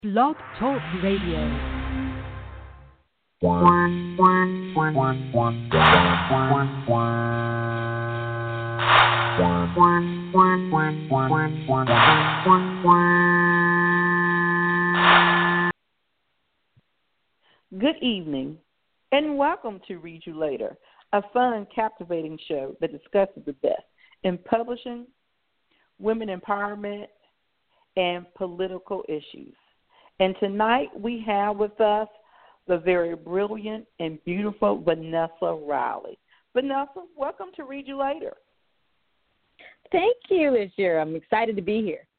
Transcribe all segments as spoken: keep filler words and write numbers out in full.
Blog Talk Radio. Good evening, and welcome to Read You Later, a fun, captivating show that discusses the best in publishing, women empowerment, and political issues. And tonight we have with us the very brilliant and beautiful Vanessa Riley. Vanessa, welcome to Read You Later. Thank you, Azure. I'm excited to be here.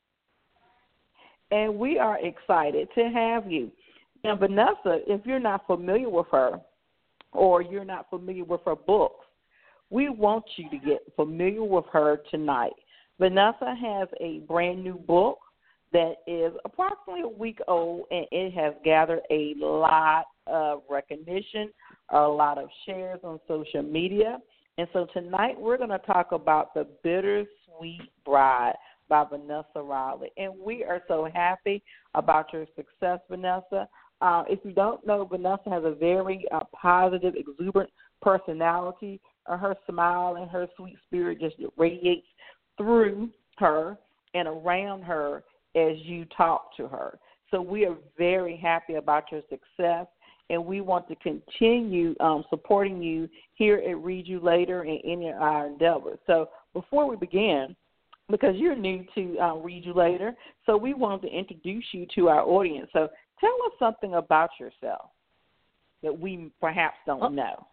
And we are excited to have you. Now, Vanessa, if you're not familiar with her or you're not familiar with her books, we want you to get familiar with her tonight. Vanessa has a brand new book that is approximately a week old, and it has gathered a lot of recognition, a lot of shares on social media. And so tonight we're going to talk about The Bittersweet Bride by Vanessa Riley. And we are so happy about your success, Vanessa. Uh, if you don't know, Vanessa has a very uh, positive, exuberant personality. Uh, her smile and her sweet spirit just radiates through her and around her as you talk to her. So we are very happy about your success, and we want to continue um, supporting you here at Read You Later and in our endeavors. So before we begin, because you're new to uh, Read You Later, so we want to introduce you to our audience. So tell us something about yourself that we perhaps don't know.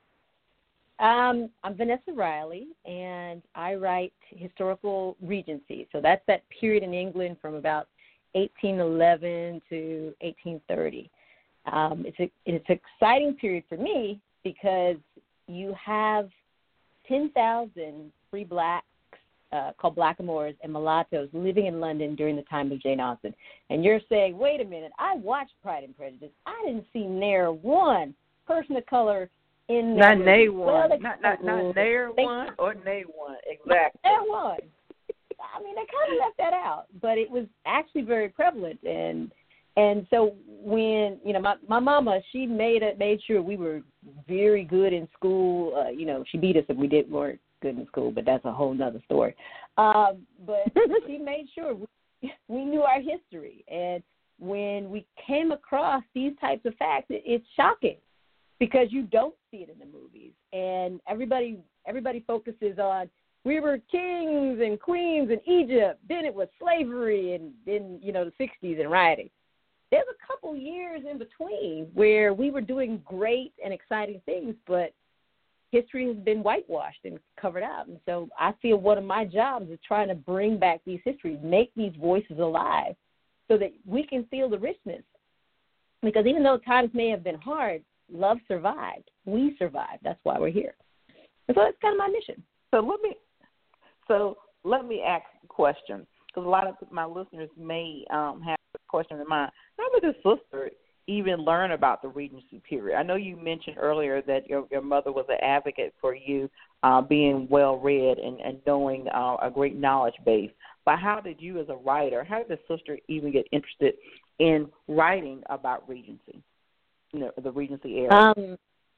Um, I'm Vanessa Riley, and I write historical Regency. So that's that period in England from about eighteen eleven to eighteen thirty. Um, it's, a, it's an exciting period for me because you have ten thousand free blacks uh, called blackamoors and mulattoes living in London during the time of Jane Austen. And you're saying, wait a minute, I watched Pride and Prejudice. I didn't see ne'er one person of color in not nay one, well, not not not near one or nay one, exactly. Ne'er one. I mean, they kind of left that out, but it was actually very prevalent, and and so when you know my my mama, she made it made sure we were very good in school. Uh, you know, she beat us if we didn't weren't good in school, but that's a whole nother story. Um, but she made sure we, we knew our history, and when we came across these types of facts, it, it's shocking. Because you don't see it in the movies, and everybody everybody focuses on we were kings and queens in Egypt. Then it was slavery, and then you know the sixties and rioting. There's a couple years in between where we were doing great and exciting things, but history has been whitewashed and covered out. And so I feel one of my jobs is trying to bring back these histories, make these voices alive, so that we can feel the richness. Because even though times may have been hard, love survived. We survived. That's why we're here. And so that's kind of my mission. So let me, so let me ask a question, because a lot of my listeners may um, have a question in mind. How did this sister even learn about the Regency period? I know you mentioned earlier that your, your mother was an advocate for you uh, being well-read and, and knowing uh, a great knowledge base. But how did you as a writer, how did the sister even get interested in writing about Regency? You know, the Regency era? Um,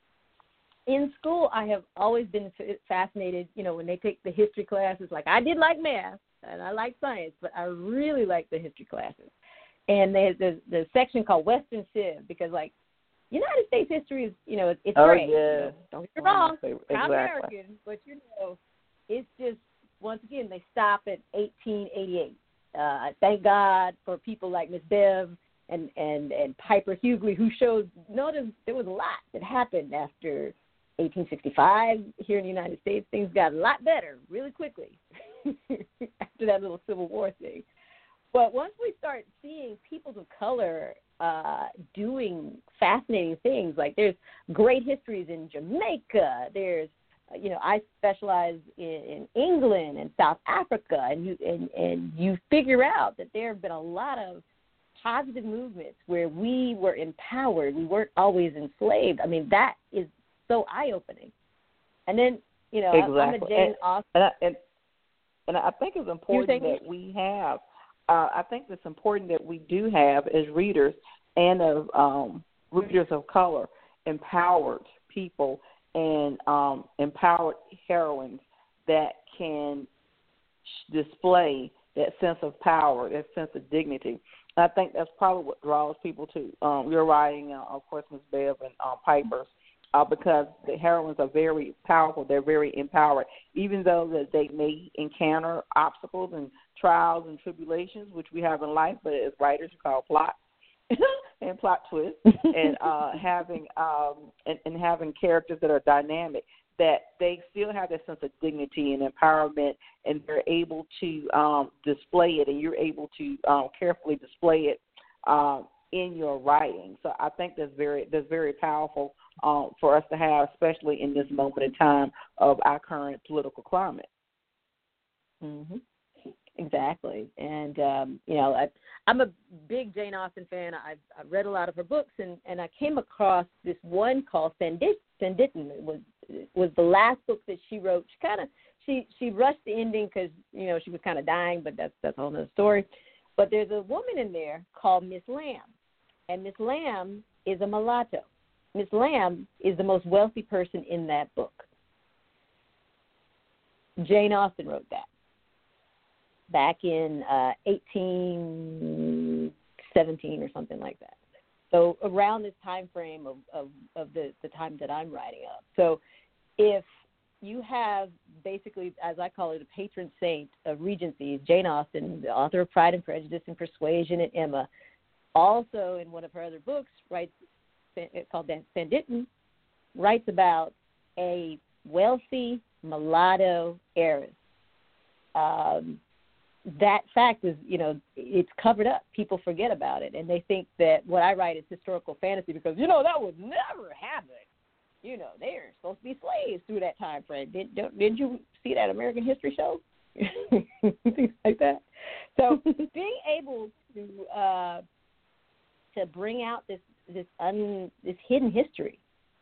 in school, I have always been fascinated, you know, when they take the history classes. Like, I did like math, and I like science, but I really like the history classes. And there's the, the section called Western Civ, because, like, United States history is, you know, it's, it's oh, great. Yeah. You know, don't get me wrong, exactly. I'm American, but, you know, it's just, once again, they stop at eighteen eighty-eight. Uh, thank God for people like Miss Bev and, and, and Piper Hughley, who showed, notice there was a lot that happened after eighteen sixty-five here in the United States. Things got a lot better really quickly after that little Civil War thing. But once we start seeing peoples of color uh, doing fascinating things, like there's great histories in Jamaica, there's, you know, I specialize in, in England and South Africa, and you and, and you figure out that there have been a lot of positive movements where we were empowered. We weren't always enslaved. I mean, that is so eye-opening. And then, you know, exactly. I'm a Jane and, Austen. And I, and, and I think it's important that we have uh, I think it's important that we do have as readers and of um, readers of color empowered people and um, empowered heroines that can display that sense of power, that sense of dignity. And I think that's probably what draws people to um, your writing, uh, of course, Miz Bev and uh, Piper's, uh, because the heroines are very powerful. They're very empowered, even though that they may encounter obstacles and trials and tribulations, which we have in life, but as writers we call plot and plot twists, and uh, having um, and, and having characters that are dynamic, that they still have that sense of dignity and empowerment, and they're able to um, display it, and you're able to um, carefully display it um, in your writing. So I think that's very that's very powerful um, for us to have, especially in this moment in time of our current political climate. Mm-hmm. Exactly. And, um, you know, I, I'm a big Jane Austen fan. I've, I've read a lot of her books, and, and I came across this one called Sanditon. It was, it was the last book that she wrote. She kind of, she, she rushed the ending because, you know, she was kind of dying, but that's, that's a whole other story. But there's a woman in there called Miss Lamb, and Miss Lamb is a mulatto. Miss Lamb is the most wealthy person in that book. Jane Austen wrote that back in uh, eighteen seventeen or something like that. So around this time frame of, of, of the, the time that I'm writing up. So if you have basically, as I call it, a patron saint of Regency, Jane Austen, the author of Pride and Prejudice and Persuasion and Emma, also in one of her other books, writes, it's called Sanditon, writes about a wealthy mulatto heiress. Um, that fact is, you know, it's covered up. People forget about it, and they think that what I write is historical fantasy because, you know, that would never happen. You know, they are supposed to be slaves through that time frame. Did, don't, did you see that American History show? Things like that. So being able to uh, to bring out this this un, this hidden history,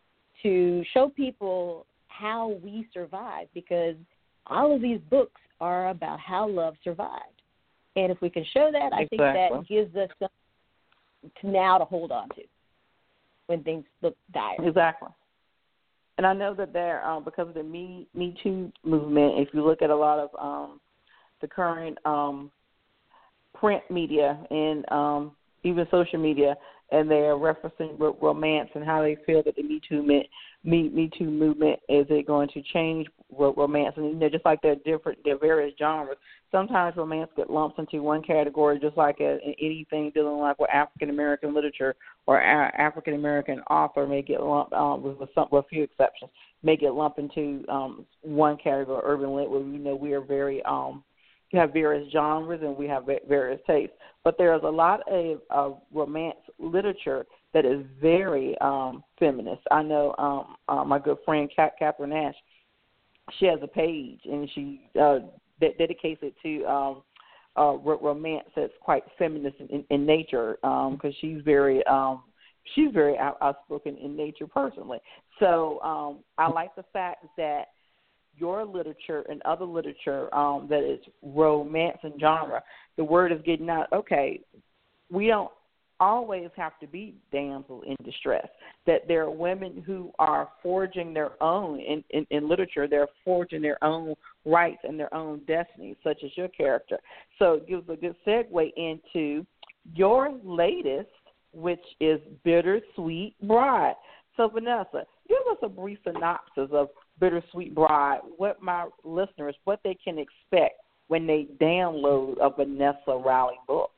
to show people how we survive, because all of these books are about how love survived. And if we can show that, I exactly. think that gives us something to now to hold on to when things look dire. Exactly. And I know that there, um, because of the Me Me Too movement, if you look at a lot of um, the current um, print media and um, even social media, and they're referencing romance and how they feel that the Me Too movement, Me, Me Too movement, is it going to change romance? And, you know, just like they're different, they're various genres. Sometimes romance get lumped into one category, just like a, anything dealing like with African American literature or African American author may get lumped, um, with, with, some, with a few exceptions, may get lumped into um, one category, urban lit, where we know we are very um, we have various genres and we have various tastes. But there's a lot of, of romance literature that is very um, feminist. I know um, uh, my good friend Kat, Catherine Nash, she has a page and she uh, de- dedicates it to um, uh, romance that's quite feminist in, in nature, because um, she's very um, she's very out, outspoken in nature personally. So um, I like the fact that your literature and other literature um, that is romance and genre, the word is getting out, okay, we don't always have to be damsel in distress, that there are women who are forging their own, in, in, in literature, they're forging their own rights and their own destiny, such as your character. So it gives a good segue into your latest, which is Bittersweet Bride. So, Vanessa, give us a brief synopsis of Bittersweet Bride, what my listeners, what they can expect when they download a Vanessa Riley book.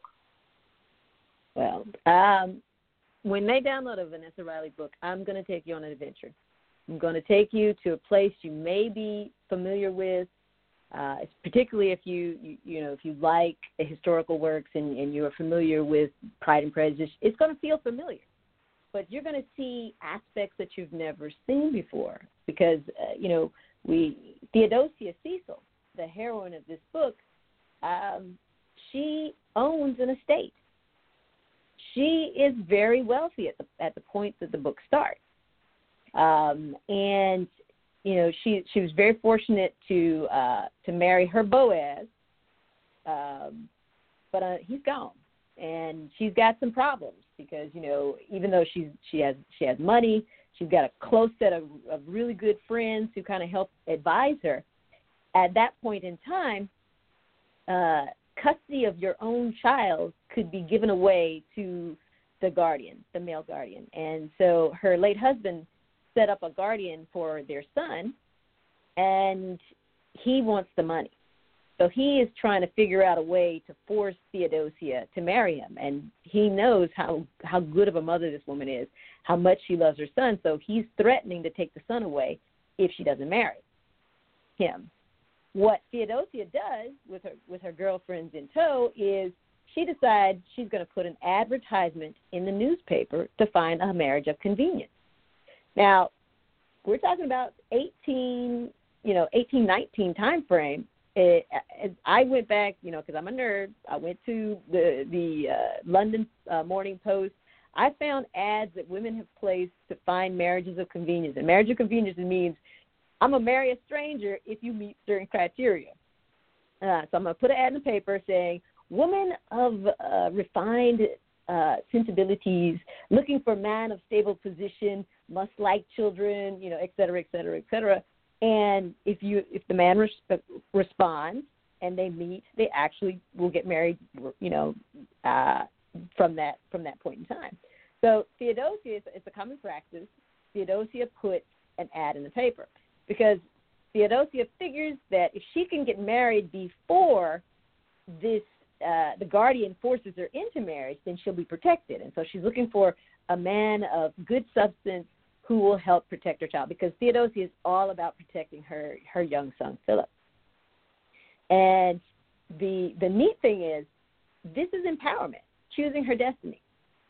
Well, um, when they download a Vanessa Riley book, I'm going to take you on an adventure. I'm going to take you to a place you may be familiar with, uh, particularly if you, you, you know, if you like the historical works and, and you're familiar with Pride and Prejudice. It's going to feel familiar. But you're going to see aspects that you've never seen before because, uh, you know, we Theodosia Cecil, the heroine of this book, um, she owns an estate. She is very wealthy at the at the point that the book starts, um, and you know she she was very fortunate to uh, to marry her Boaz, um, but uh, he's gone. And she's got some problems because, you know, even though she's she has she has money, she's got a close set of, of really good friends who kind of help advise her. At that point in time, uh, custody of your own child could be given away to the guardian, the male guardian. And so her late husband set up a guardian for their son, and he wants the money. So he is trying to figure out a way to force Theodosia to marry him. And he knows how, how good of a mother this woman is, how much she loves her son. So he's threatening to take the son away if she doesn't marry him. What Theodosia does with her, with her girlfriends in tow is she decides she's going to put an advertisement in the newspaper to find a marriage of convenience. Now, we're talking about eighteen, you know, eighteen nineteen time frame. It, I went back, you know, because I'm a nerd. I went to the the uh, London uh, Morning Post. I found ads that women have placed to find marriages of convenience. And marriage of convenience means I'm going to marry a stranger if you meet certain criteria. Uh, so I'm going to put an ad in the paper saying, woman of uh, refined uh, sensibilities, looking for man of stable position, must like children, you know, et cetera, et cetera, et cetera. And if you if the man res- responds and they meet, they actually will get married, you know, uh, from that from that point in time. So Theodosia, is, it's a common practice. Theodosia put an ad in the paper because Theodosia figures that if she can get married before this uh, the guardian forces her into marriage, then she'll be protected. And so she's looking for a man of good substance who will help protect her child, because Theodosia is all about protecting her, her young son, Philip. And the the neat thing is, this is empowerment, choosing her destiny.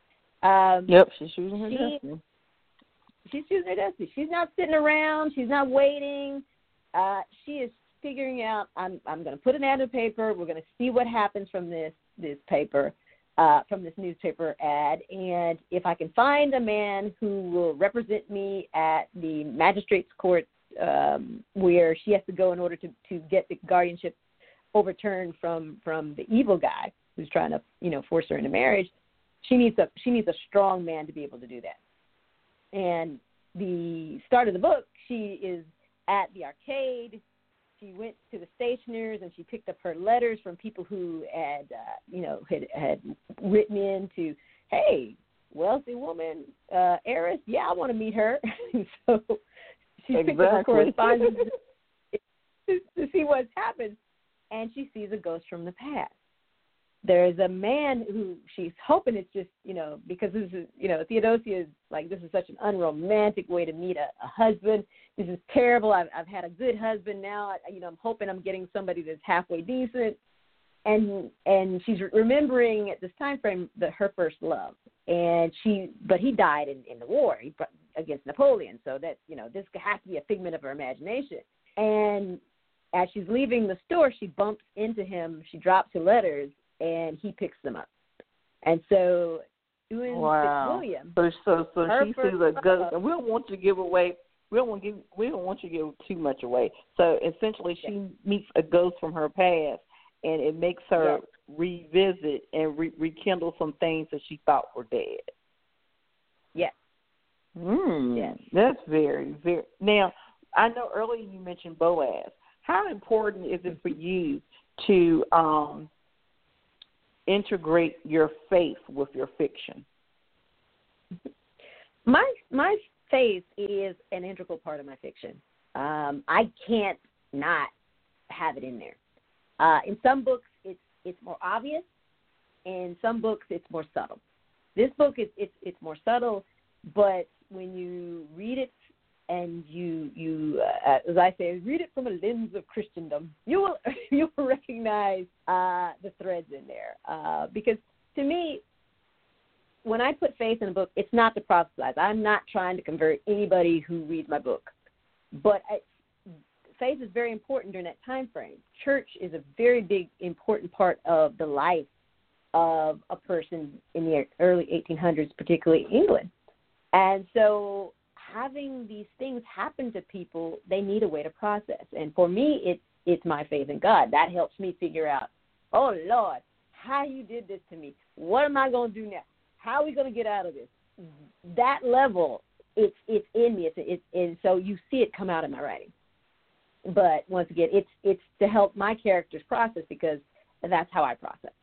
Um, yep, she's choosing her she, destiny. She's choosing her destiny. She's not sitting around. She's not waiting. Uh, she is figuring out, I'm I'm going to put an ad in the paper. We're going to see what happens from this, this paper. Uh, from this newspaper ad, and if I can find a man who will represent me at the magistrate's court um, where she has to go in order to, to get the guardianship overturned from, from the evil guy who's trying to, you know, force her into marriage, she needs a she needs a strong man to be able to do that. And the start of the book, she is at the arcade. She went to the stationers and she picked up her letters from people who had, uh, you know, had, had written in to, hey, wealthy woman, uh, heiress, yeah, I want to meet her. So she exactly. picked up her correspondence to, to see what's happened, and she sees a ghost from the past. There's a man who she's hoping it's just, you know, because this is, you know, Theodosia is like, this is such an unromantic way to meet a, a husband. This is terrible. I've, I've had a good husband now. I, you know, I'm hoping I'm getting somebody that's halfway decent. And and she's remembering at this time frame that her first love. And she, but he died in, in the war he, against Napoleon. So that, you know, this has to be a figment of her imagination. And as she's leaving the store, she bumps into him. She drops her letters, and he picks them up. And so, Ewan wow. Fitzwilliam, So, so, so she sees a ghost, love, and we don't want you to give away. We don't want to give. We don't want you to give too much away. So, essentially, she yes. meets a ghost from her past, and it makes her yes. revisit and re- rekindle some things that she thought were dead. Yes. Mm, yes. That's very, very. Now, I know earlier you mentioned Boaz. How important is it for you to um, integrate your faith with your fiction? My my faith is an integral part of my fiction. Um, I can't not have it in there. Uh, in some books, it's it's more obvious. In some books, it's more subtle. This book is it's it's more subtle, but when you read it and you you uh, as I say, read it from a lens of Christendom, you will you will recognize uh, the threads in there. Uh, because to me, when I put faith in a book, it's not to prophesize. I'm not trying to convert anybody who reads my book. But I, faith is very important during that time frame. Church is a very big, important part of the life of a person in the early eighteen hundreds, particularly England. And so having these things happen to people, they need a way to process. And for me, it's, it's my faith in God. That helps me figure out, oh, Lord, how you did this to me. What am I going to do now? How are we going to get out of this? That level, it's it's in me. It's, it's and so you see it come out in my writing. But once again, it's it's to help my characters process because that's how I process.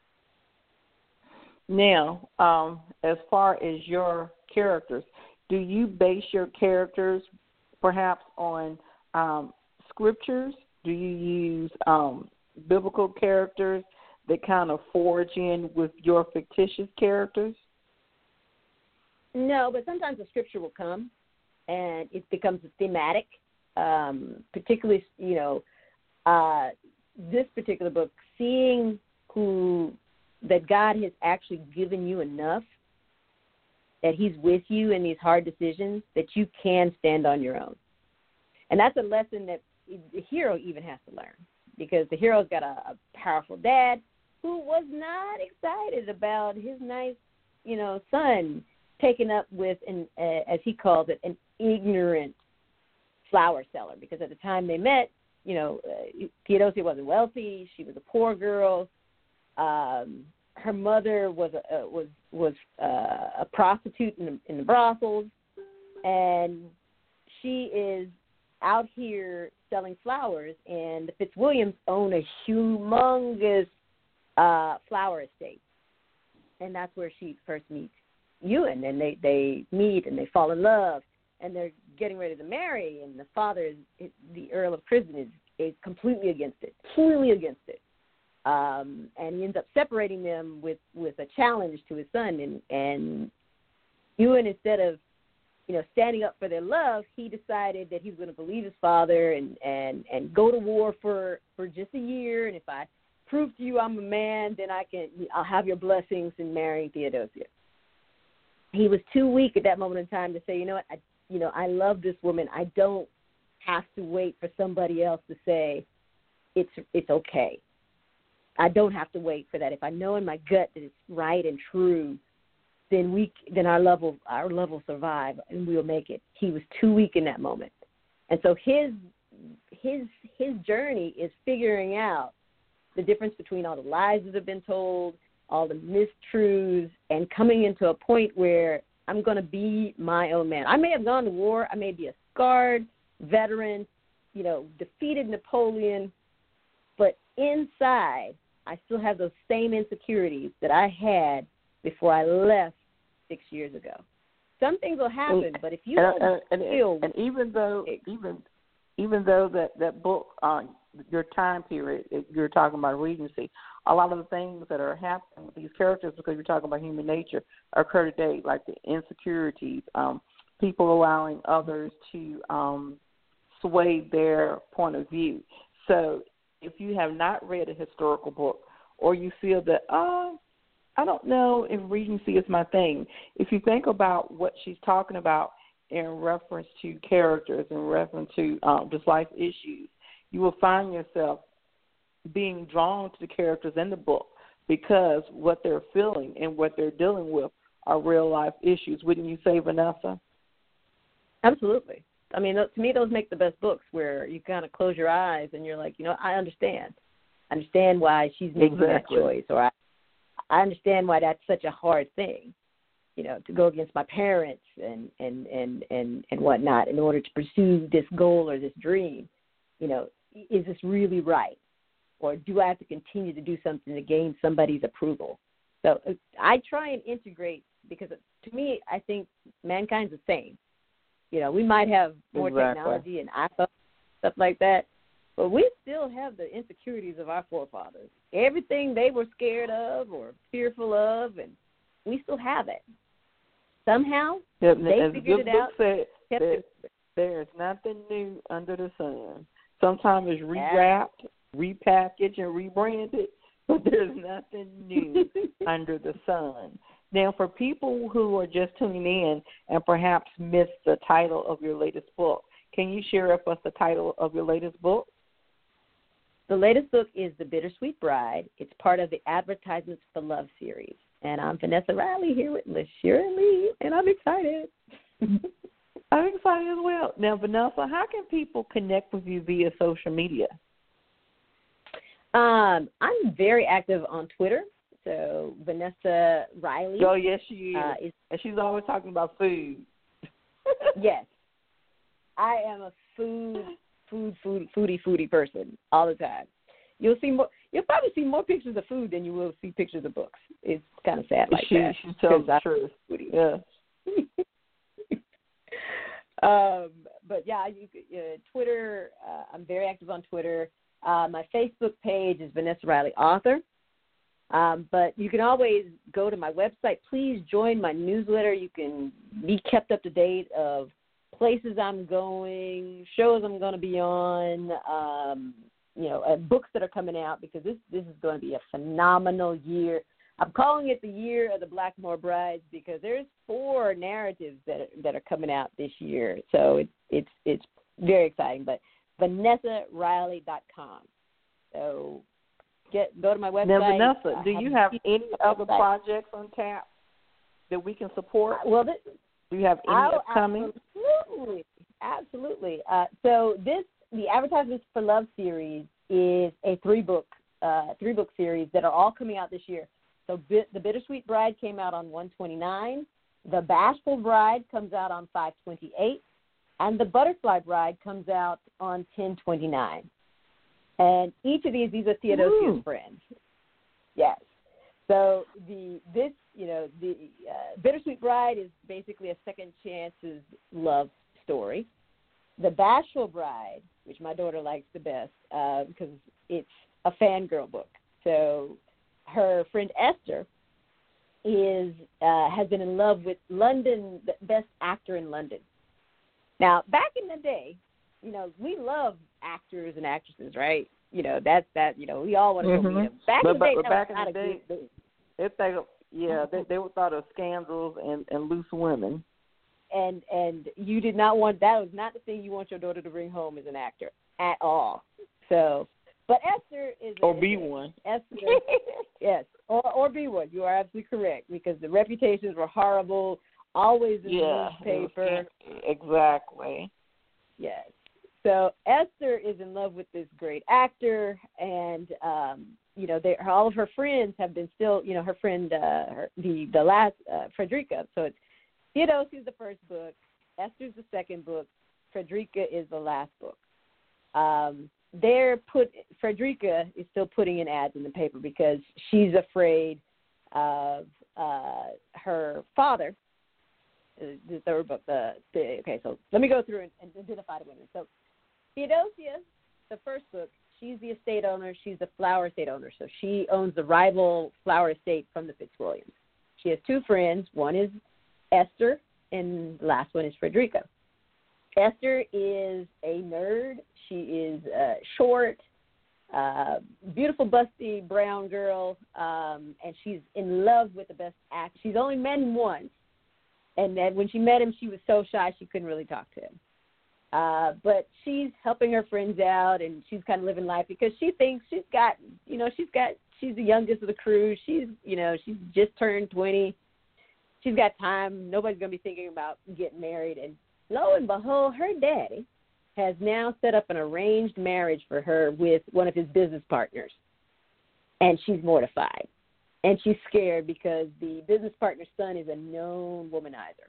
Now, um, as far as your characters, do you base your characters perhaps on um, scriptures? Do you use um, biblical characters that kind of forge in with your fictitious characters? No, but sometimes the scripture will come, and it becomes thematic. Um, particularly, you know, uh, this particular book, seeing who that God has actually given you enough, that He's with you in these hard decisions, that you can stand on your own, and that's a lesson that the hero even has to learn, because the hero's got a, a powerful dad who was not excited about his nice, you know, son taken up with, an, uh, as he calls it, an ignorant flower seller. Because at the time they met, you know, uh, Theodosia wasn't wealthy. She was a poor girl. Um, her mother was a, uh, was was uh, a prostitute in the, in the brothels, and she is out here selling flowers. And the Fitzwilliams own a humongous uh, flower estate, and that's where she first meets Ewan, and they, they meet and they fall in love, and they're getting ready to marry, and the father, is, the Earl of Prison, is, is completely against it, completely against it. Um, and he ends up separating them with, with a challenge to his son, and, and Ewan, instead of, you know, standing up for their love, he decided that he was going to believe his father and, and, and go to war for, for just a year, and if I prove to you I'm a man, then I can, I'll have your blessings in marrying Theodosia. He was too weak at that moment in time to say, you know what, I, you know, I love this woman. I don't have to wait for somebody else to say it's it's okay. I don't have to wait for that. If I know in my gut that it's right and true, then we then our love will our love will survive and we'll make it. He was too weak in that moment, and so his his his journey is figuring out the difference between all the lies that have been told, all the mistruths, and coming into a point where I'm going to be my own man. I may have gone to war. I may be a scarred veteran, you know, defeated Napoleon, but inside I still have those same insecurities that I had before I left six years ago. Some things will happen, and, but if you and, don't and, feel... And even though, even, even though that, that book, uh, your time period, you're talking about Regency, a lot of the things that are happening with these characters, because you're talking about human nature, occur today, like the insecurities, um, people allowing others to um, sway their point of view. So if you have not read a historical book, or you feel that, oh, I don't know if Regency is my thing, if you think about what she's talking about in reference to characters, in reference to um, just life issues, you will find yourself being drawn to the characters in the book because what they're feeling and what they're dealing with are real life issues. Wouldn't you say, Vanessa? Absolutely. I mean, to me, those make the best books, where you kind of close your eyes and you're like, you know, I understand. I understand why she's making exactly. that choice, or I, I understand why that's such a hard thing, you know, to go against my parents and, and, and, and, and whatnot in order to pursue this goal or this dream. You know, is this really right? Or do I have to continue to do something to gain somebody's approval? So I try and integrate, because to me, I think mankind's the same. You know, we might have more exactly. technology and iPhone, stuff like that, but we still have the insecurities of our forefathers. Everything they were scared of or fearful of, and we still have it. Somehow, yep, they figured it out. Said, there, there's nothing new under the sun. Sometimes it's rewrapped, repackaged, and rebranded, but there's nothing new under the sun. Now, for people who are just tuning in and perhaps missed the title of your latest book, can you share with us the title of your latest book? The latest book is The Bittersweet Bride. It's part of the Advertisements for Love series. And I'm Vanessa Riley here with LaShira Lee, and I'm excited. I'm excited as well. Now, Vanessa, how can people connect with you via social media? Um, I'm very active on Twitter. So Vanessa Riley. Oh, yes, she is. Uh, is and she's always talking about food. Yes. I am a food, food, food, foodie, foodie person all the time. You'll see more. You'll probably see more pictures of food than you will see pictures of books. It's kind of sad like she, that. She tells the truth. Yeah. um, but yeah, you, uh, Twitter. Uh, I'm very active on Twitter. Uh, my Facebook page is Vanessa Riley Author. Um, but you can always go to my website. Please join my newsletter. You can be kept up to date of places I'm going, shows I'm going to be on, um, you know, uh, books that are coming out, because this this is going to be a phenomenal year. I'm calling it the year of the Blackmore Brides because there's four narratives that are, that are coming out this year. So it's it's it's very exciting. But Vanessa Riley dot com. So get go to my website. Now, Vanessa, do you have any other website. projects on tap that we can support? Well, this, do you have any oh, upcoming? Absolutely, absolutely. Uh, so this the Advertisements for Love series is a three book uh, three book series that are all coming out this year. So Bit, The Bittersweet Bride came out on one twenty-nine, The Bashful Bride comes out on five twenty-eight, and The Butterfly Bride comes out on ten twenty-nine. And each of these, these are Theodosia's Ooh. friends. Yes. So the this you know the uh, Bittersweet Bride is basically a second chance's love story. The Bashful Bride, which my daughter likes the best uh, because it's a fangirl book. So her friend Esther is uh, has been in love with London, the best actor in London. Now, back in the day, you know, we love actors and actresses, right? You know, that's that. You know, we all want to mm-hmm. go meet them. Back but, in the day, but, that back was in not the a day, good thing. they think, yeah, they they were thought of scandals and, and loose women. And and you did not want that was not the thing you want your daughter to bring home as an actor at all. So, but Esther is or a, be one. Esther, yes, or or be one. You are absolutely correct because the reputations were horrible. Always in Yeah, the newspaper. Exactly. Yes. So Esther is in love with this great actor, and um, you know, they, all of her friends have been still, you know, her friend, uh, her, the the last uh, Frederica. So it's Theodosia is the first book, Esther's the second book, Frederica is the last book. Um, they're put Frederica is still putting in ads in the paper because she's afraid of uh, her father. The third book, the, the okay. So let me go through and, and identify the women. So Theodosia, the first book, she's the estate owner. She's the flower estate owner. So she owns the rival flower estate from the Fitzwilliams. She has two friends. One is Esther, and the last one is Frederica. Esther is a nerd. She is uh, short, uh, beautiful, busty brown girl, um, and she's in love with the best actor. She's only met him once, and then when she met him, she was so shy she couldn't really talk to him. Uh, but she's helping her friends out, and she's kind of living life because she thinks she's got, you know, she's got, she's the youngest of the crew. She's, you know, she's just turned twenty. She's got time. Nobody's going to be thinking about getting married. And lo and behold, her daddy has now set up an arranged marriage for her with one of his business partners. And she's mortified. And she's scared because the business partner's son is a known womanizer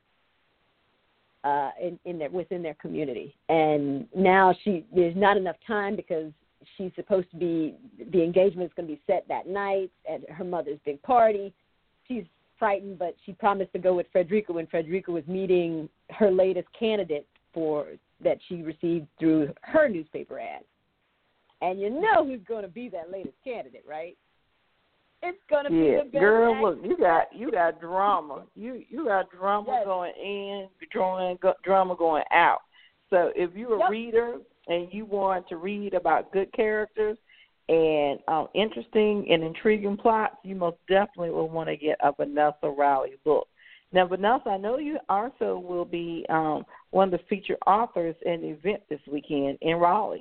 uh, in, in their, within their community. And now she there's not enough time because she's supposed to be, the engagement is going to be set that night at her mother's big party. She's frightened, but she promised to go with Frederica when Frederica was meeting her latest candidate for that she received through her newspaper ad. And you know who's going to be that latest candidate, right? It's going to yeah. be the best girl. actor. Look, you got you got drama. You you got drama Yes. going in, drawing go, drama going out. So if you're a Yep. reader and you want to read about good characters and um, interesting and intriguing plots, you most definitely will want to get a Vanessa Riley book. Now, Vanessa, I know you also will be um, one of the featured authors in the event this weekend in Raleigh.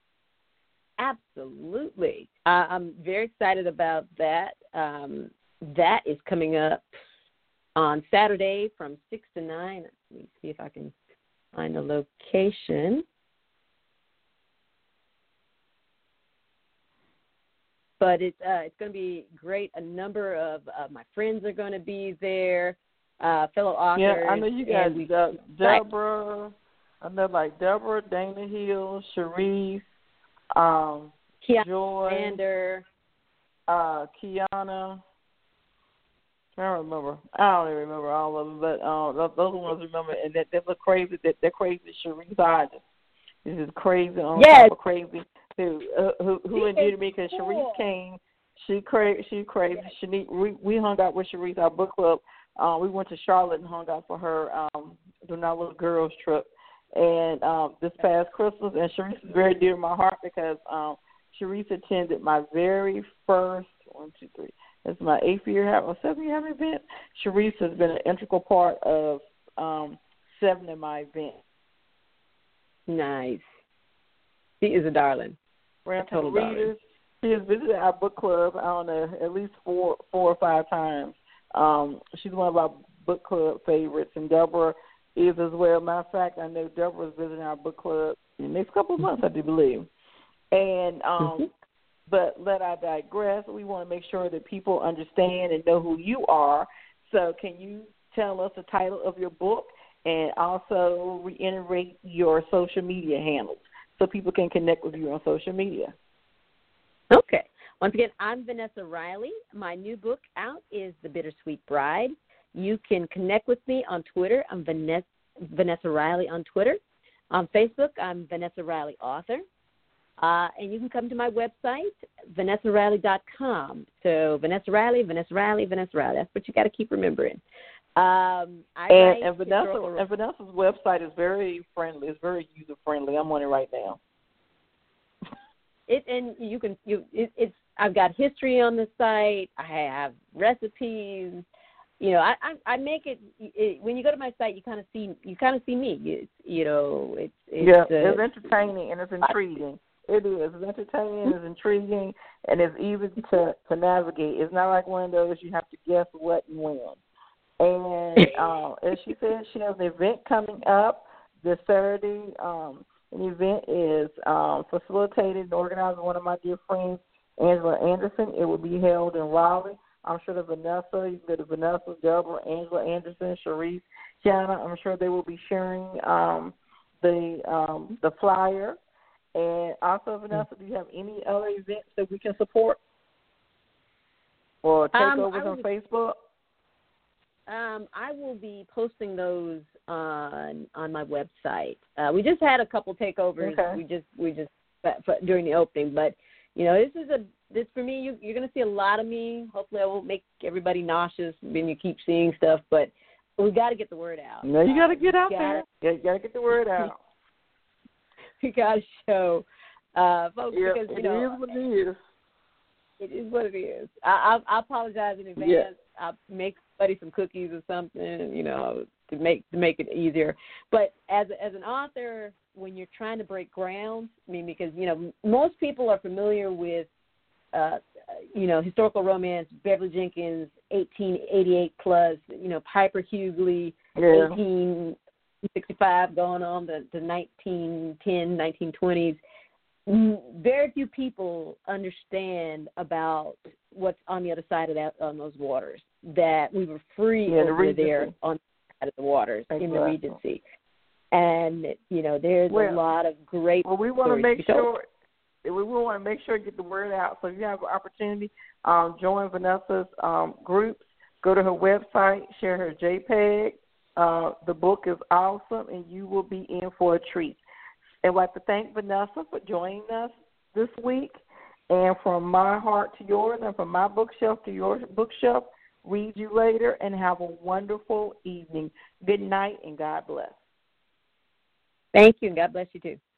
Absolutely. Uh, I'm very excited about that. Um, that is coming up on Saturday from six to nine. Let me see if I can find the location. but it's uh, it's going to be great. A number of uh, my friends are going to be there, uh, fellow authors. Yeah, I know you got we, De- Deborah. I know like Deborah, Dana Hill, Sharice, um, Kiana Joy, Sander, uh, Kiana. I don't remember. I don't even remember all of them, but uh, those, those are the ones I remember. And that they're crazy. That they're crazy. Sharice Hodges. This is crazy on yes. top of crazy. Who uh, who who indeed me because cool. Sharice came. She crazy. She crazy. She we we hung out with Sharice, our book club. Uh, we went to Charlotte and hung out for her um, during our little girls trip. And um, this past Christmas, and Sharice is very dear to my heart because um, Sharice attended my very first one, two, three. It's my eighth year or seventh year having event. Sharice has been an integral part of um, seven of my events. Nice. She is a darling. We're a total readers. She has visited our book club, I don't know, at least four, four or five times. Um, she's one of our book club favorites, and Deborah is as well. Matter of fact, I know Deborah is visiting our book club in the next couple of months, I do believe. And um, mm-hmm. But let I digress. We want to make sure that people understand and know who you are. So can you tell us the title of your book and also reiterate your social media handles so people can connect with you on social media? Okay. Once again, I'm Vanessa Riley. My new book out is The Bittersweet Bride. You can connect with me on Twitter. I'm Vanessa, Vanessa Riley on Twitter. On Facebook, I'm Vanessa Riley Author. Uh, and you can come to my website, vanessa riley dot com. So Vanessa Riley, Vanessa Riley, Vanessa Riley. That's what you got to keep remembering. Um, I and, and, Vanessa, historical... and Vanessa's website is very friendly. It's very user-friendly. I'm on it right now. It and you can you it, it's I've got history on the site. I have recipes. You know, I I, I make it, it when you go to my site. You kind of see you kind of see me. You, you know, it's, it's yeah, uh, it's entertaining and it's intriguing. It is. It's entertaining. It's intriguing, and it's easy to to navigate. It's not like one of those you have to guess what and when. And uh, as she said, she has an event coming up this Saturday. Um, an event is um, facilitated and organized by one of my dear friends, Angela Anderson. It will be held in Raleigh. I'm sure that Vanessa, you can go to Vanessa, Deborah, Angela Anderson, Sharice, Kiana. I'm sure they will be sharing um, the um, the flyer. And also, Vanessa, do you have any other events that we can support or takeovers um, on Facebook? Um, I will be posting those on on my website. Uh, we just had a couple takeovers. Okay. We just we just during the opening, but you know, this is a this for me. You, you're going to see a lot of me. Hopefully, I won't make everybody nauseous when you keep seeing stuff. But we got to get the word out. No, you got to get out gotta, there. You got to get the word out. We got to show uh, folks yep, because you it know is what it is. It is what it is. I, I, I apologize in advance. Yeah. I'll make somebody some cookies or something, you know, to make to make it easier. But as as an author, when you're trying to break ground, I mean, because you know most people are familiar with, uh, you know, historical romance, Beverly Jenkins, eighteen eighty-eight plus, you know, Piper Hughley, yeah. eighteen sixty-five going on the the nineteen ten, nineteen twenties. Very few people understand about what's on the other side of that on those waters. That we were free yeah, over the there on the side of the waters exactly. in the Regency, and you know there's well, a lot of great. Well, we want to make to sure we want to make sure you get the word out. So if you have an opportunity, um, join Vanessa's um, groups. Go to her website, share her JPEG. Uh, the book is awesome, and you will be in for a treat. I'd like to thank Vanessa for joining us this week. And from my heart to yours and from my bookshelf to your bookshelf, read you later and have a wonderful evening. Good night and God bless. Thank you and God bless you too.